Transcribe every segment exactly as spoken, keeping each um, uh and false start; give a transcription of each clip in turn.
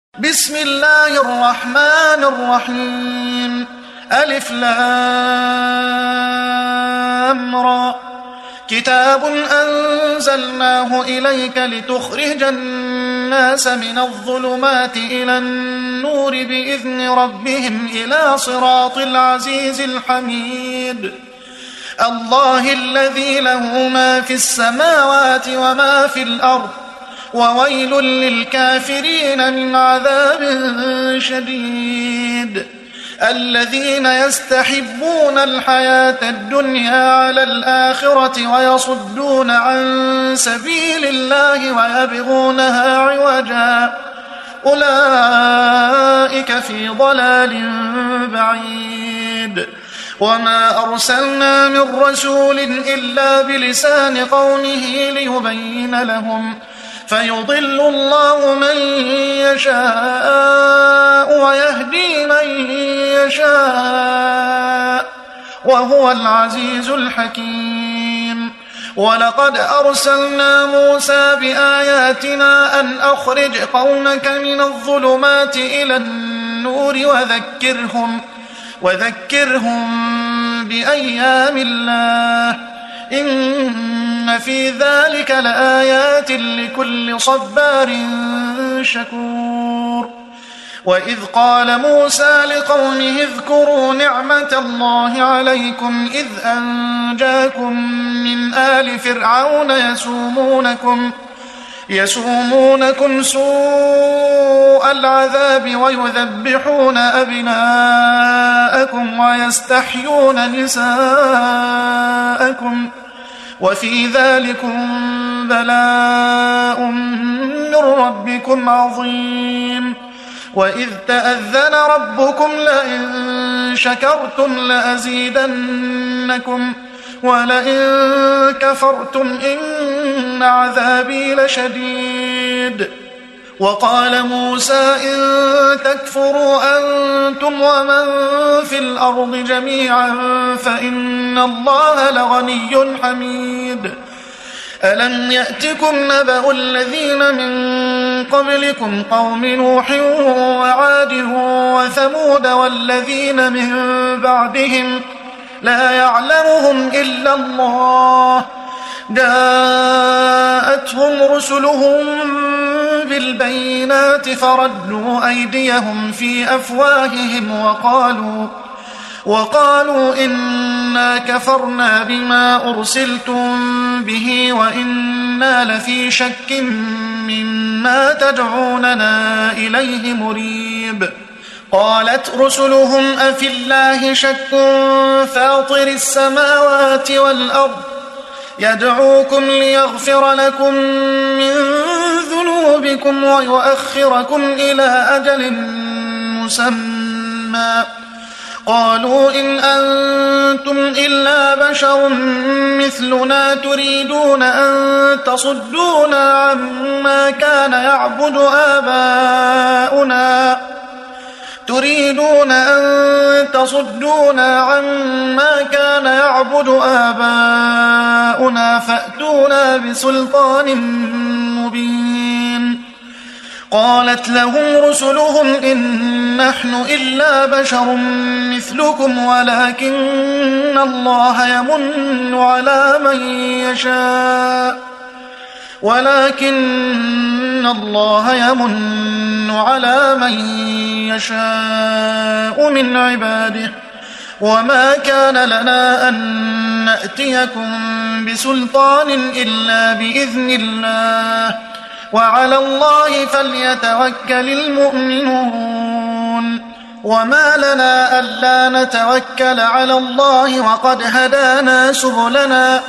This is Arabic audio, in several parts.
بسم الله الرحمن الرحيم. ألف لام را. كتاب أنزلناه إليك لتخرج الناس من الظلمات إلى النور بإذن ربهم إلى صراط العزيز الحميد. الله الذي له ما في السماوات وما في الأرض، وويل للكافرين من عذاب شديد. الذين يستحبون الحياة الدنيا على الآخرة ويصدون عن سبيل الله ويبغونها عوجا، أولئك في ضلال بعيد. وما أرسلنا من رسول إلا بلسان قومه ليبين لهم، فيضل الله من يشاء ويهدي من يشاء، وهو العزيز الحكيم. ولقد أرسلنا موسى بآياتنا أن أخرج قومك من الظلمات إلى النور وذكرهم وذكرهم بأيام الله، إن في ذلك لآيات لكل صبار شكور. وإذ قال موسى لقومه اذكروا نعمة الله عليكم إذ أنجاكم من آل فرعون يسومونكم يسومونكم سوء العذاب ويذبحون أبناءكم ويستحيون نساءكم، وفي ذلكم بلاء من ربكم عظيم. وإذ تأذن ربكم لئن شكرتم لأزيدنكم ولئن كفرتم إن عذابي لشديد. وقال موسى إن تكفروا أنتم ومن في الأرض جميعا فإن الله لغني حميد. ألم يأتكم نبأ الذين من قبلكم قوم نوح وعاد وثمود والذين من بعدهم لا يعلمهم إلا الله، جاءتهم رسلهم بالبينات فردوا أيديهم في أفواههم وقالوا وقالوا إنا كفرنا بما أرسلتم به وإنا لفي شك مما تدعوننا إليه مريب. قالت رسلهم أفي الله شك فاطر السماوات والأرض يدعوكم ليغفر لكم من ذنوبكم ويؤخركم إلى أجل مسمى، قالوا إن أنتم إلا بشر مثلنا تريدون أن تصدونا عما كان يعبد آباؤنا تريدون أن تصدونا عما كان يعبد آباؤنا فأتونا بسلطان مبين. قالت لهم رسلهم إن نحن إلا بشر مثلكم ولكن الله يمن على من يشاء ولكن الله يمن على من يشاء من عباده، وما كان لنا أن نأتيكم بسلطان إلا بإذن الله، وعلى الله فليتوكل المؤمنون. وما لنا ألا نتوكل على الله وقد هدانا سبلنا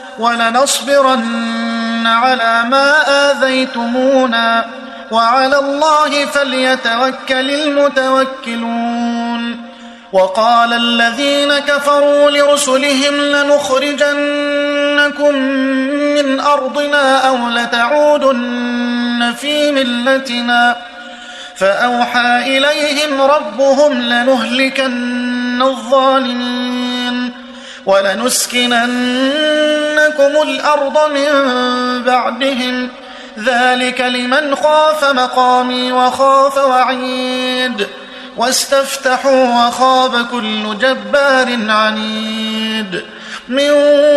ولنصبرن على ما آذيتمونا، وعلى الله فليتوكل المتوكلون. وقال الذين كفروا لرسلهم لنخرجنكم من أرضنا أو لتعودن في ملتنا، فأوحى إليهم ربهم لنهلكن الظالمين ولنسكننكم الأرض من بعدهم ذلك لمن خاف مقامي وخاف وعيد واستفتحوا وخاب كل جبار عنيد من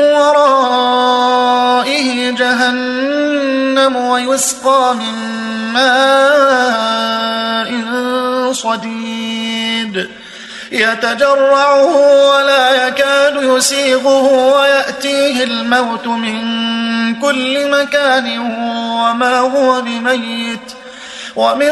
ورائه جهنم ويسقى من ماء صديد يتجرعه ولا يكاد يسيغه ويأتيه الموت من كل مكان وما هو بميت ومن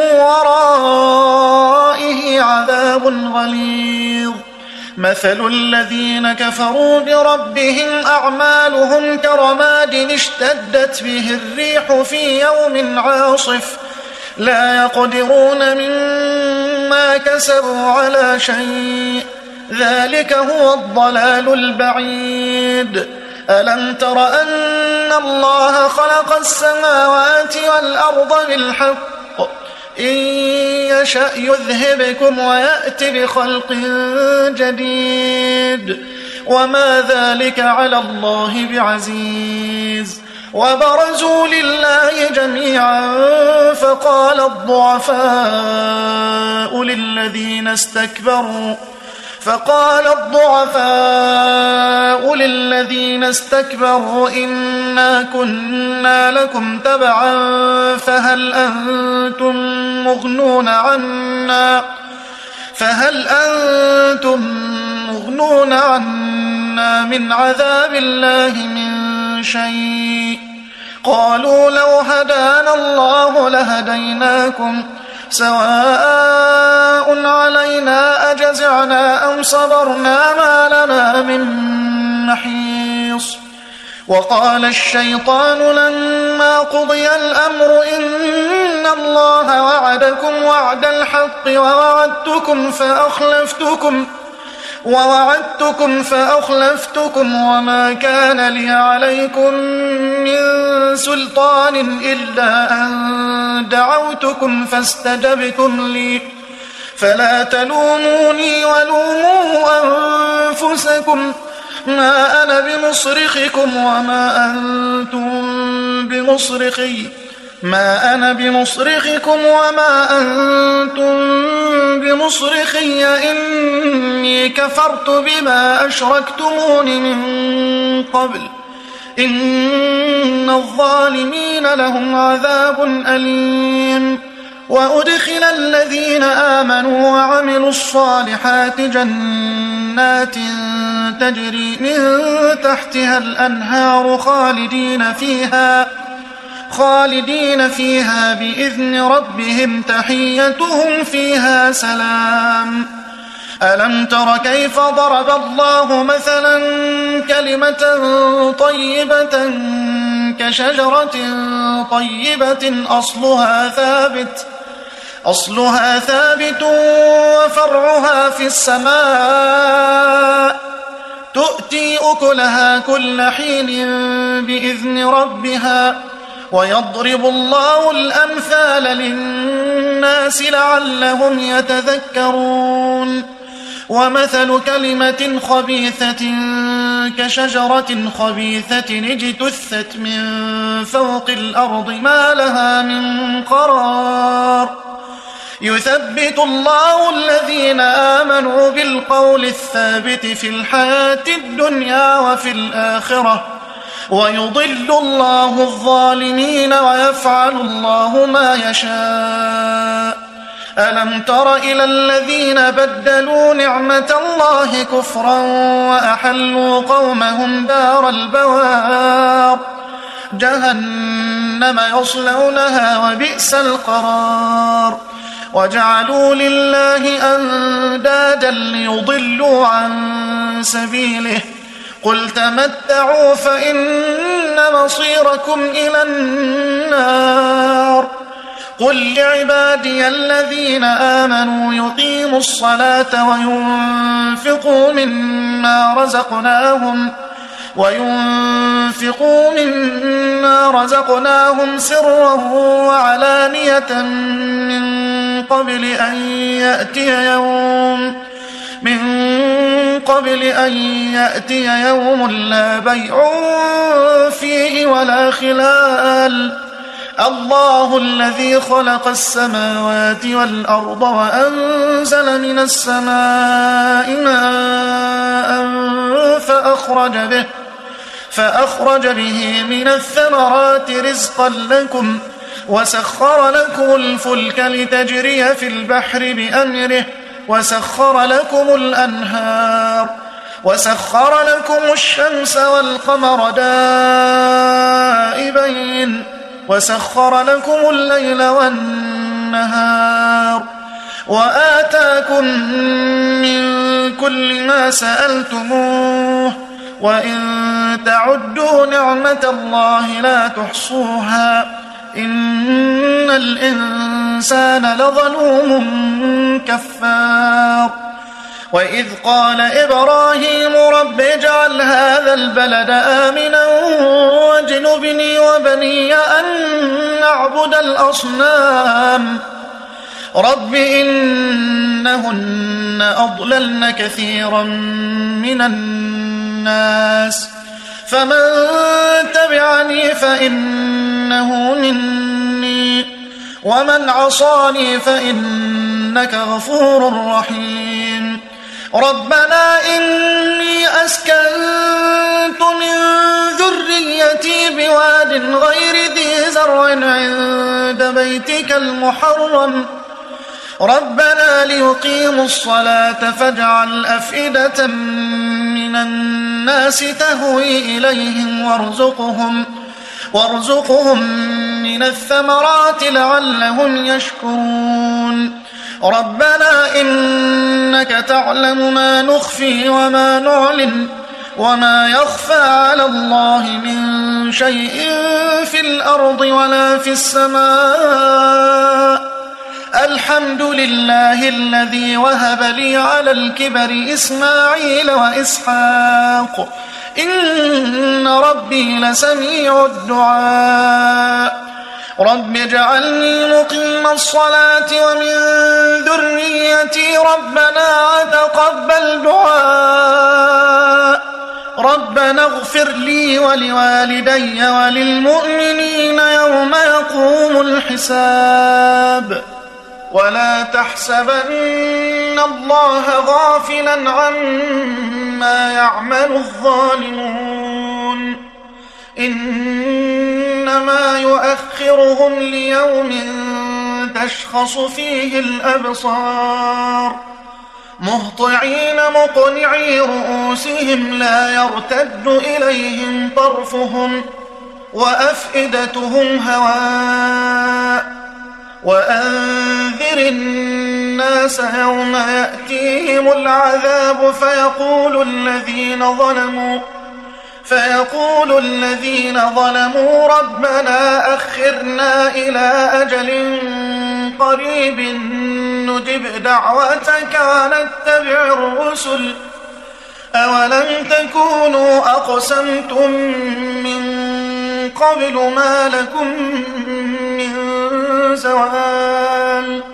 ورائه عذاب غليظ مثل الذين كفروا بربهم أعمالهم كرماد اشتدت به الريح في يوم عاصف لا يقدرون مما كسبوا على شيء ذلك هو الضلال البعيد ألم تر أن الله خلق السماوات والأرض بالحق إن يشأ يذهبكم ويأت بخلق جديد وما ذلك على الله بعزيز وبرزوا لله جميعا فقال الضعفاء للذين استكبروا فقال الضعفاء للذين استكبروا إنا كنا لكم تبعا فهل أنتم مغنون عنا فهل أنتم مغنون عنا من عذاب الله من شيء قالوا لو هدانا الله لهديناكم سواء علينا أجزعنا أم صبرنا ما لنا من محيص وقال الشيطان لما قضي الأمر إن الله وعدكم وعد الحق ووعدتكم فأخلفتكم ووعدتكم فأخلفتكم وما كان لي عليكم من سلطان إلا أن دعوتكم فاستجبتم لي فلا تلوموني ولوموا أنفسكم ما أنا بمصرخكم وما أنتم بمصرخي ما أنا بمصرخكم وما أنتم بمصرخي إني كفرت بما أشركتمون من قبل إن الظالمين لهم عذاب أليم وأدخل الذين آمنوا وعملوا الصالحات جنات تجري من تحتها الأنهار خالدين فيها خالدين فيها بإذن ربهم تحيتهم فيها سلام ألم تر كيف ضرب الله مثلا كلمة طيبة كشجرة طيبة أصلها ثابت أصلها ثابت وفرعها في السماء تؤتي أكلها كل حين بإذن ربها ويضرب الله الأمثال للناس لعلهم يتذكرون ومثل كلمة خبيثة كشجرة خبيثة اجتثت من فوق الأرض ما لها من قرار يثبت الله الذين آمنوا بالقول الثابت في الحياة الدنيا وفي الآخرة ويضل الله الظالمين ويفعل الله ما يشاء ألم تر إلى الذين بدلوا نعمة الله كفرا وأحلوا قومهم دار البوار جهنم يصلونها وبئس القرار وجعلوا لله أندادا ليضلوا عن سبيله قل تمتعوا فإن مصيركم إلى النار قل لعبادي الذين آمنوا يقيموا الصلاة وينفقوا مما رزقناهم وينفقوا مما رزقناهم سرا وعلانية من قبل أن يأتي يوم من قبل أن يأتي يوم لا بيع فيه ولا خلال الله الذي خلق السماوات والأرض وأنزل من السماء ماء فأخرج به, فأخرج به من الثمرات رزقا لكم وسخر لكم الفلك لتجري في البحر بأمره وسخر لكم الأنهار وسخر لكم الشمس والقمر دائبين وسخر لكم الليل والنهار وآتاكم من كل ما سألتموه وإن تعدوا نعمة الله لا تحصوها إن الإنسان لظلوم كفار. وإذ قال إبراهيم رب اجعل هذا البلد آمنا واجنبني وبني أن نعبد الأصنام رب إنهن أضللن كثيرا من الناس فمن تبعني فإنه مني ومن عصاني فإنك غفور رحيم. ربنا إني أسكنت من ذريتي بواد غير ذي زرع عند بيتك المحرم ربنا ليقيموا الصلاة فاجعل أفئدة من الناس تهوي إليهم وارزقهم, وارزقهم من الثمرات لعلهم يشكرون. ربنا إنك تعلم ما نخفي وما نعلن وما يخفى على الله من شيء في الأرض ولا في السماء. الحمد لله الذي وهب لي على الكبر إسماعيل وإسحاق إن ربي لسميع الدعاء. رب اجعلني مقيم الصلاة ومن ذريتي ربنا تقبل دعاء. ربنا اغفر لي ولوالدي وللمؤمنين يوم يقوم الحساب. ولا تحسبن الله غافلا عما يعمل الظالمون إنما يؤخرهم ليوم تشخص فيه الأبصار مهطعين مقنعي رؤوسهم لا يرتد إليهم طرفهم وأفئدتهم هواء. وأنذر الناس يوم يأتيهم العذاب فيقول الذين ظلموا فيقول الذين ظلموا ربنا أخرنا إلى أجل قريب نجب دعوتك ونتبع الرسل أولم تكونوا أقسمتم من قبل ما لكم من زوال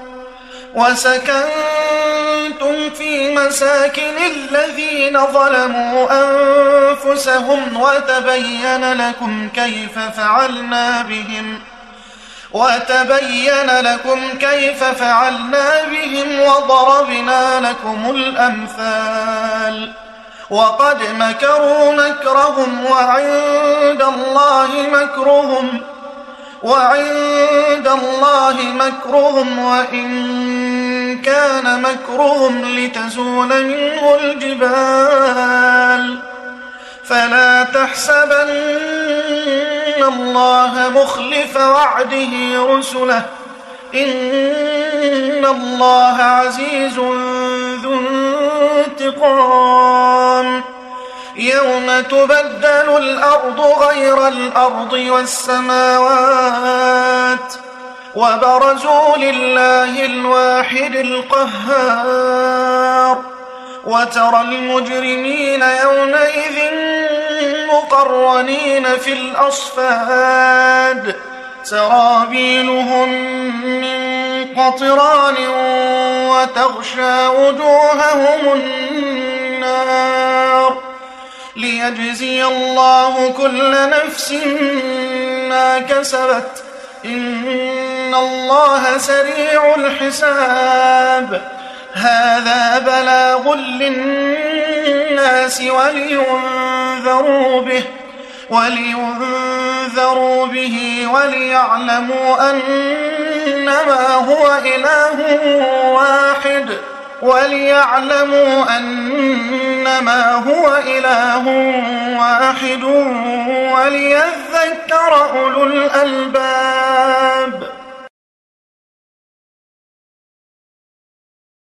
وسكنتم في مساكن الذين ظلموا أنفسهم وتبين لكم كيف فعلنا بهم وتبين لكم كيف فعلنا بهم وضربنا لكم الأمثال. وقد مكروا مكرهم وعند الله مكرهم وعند الله مكرهم وإن كان مكرهم لتزول منه الجبال. فلا تحسبن الله مخلف وعده رسله إن الله عزيز ذو انتقام. يوم تبدل الأرض غير الأرض والسماوات وبرزوا لله الواحد القهار. وترى المجرمين يومئذ مقرنين في الأصفاد سرابيلهم من قطران وتغشى وجوههم النار ليجزي الله كل نفس ما كسبت إن الله سريع الحساب. هذا بلاغ للناس ولينذروا به ولينذروا به وليعلموا أنما هو إله واحد وليعلموا أنما هو إله واحد وليذكر أولو الألباب.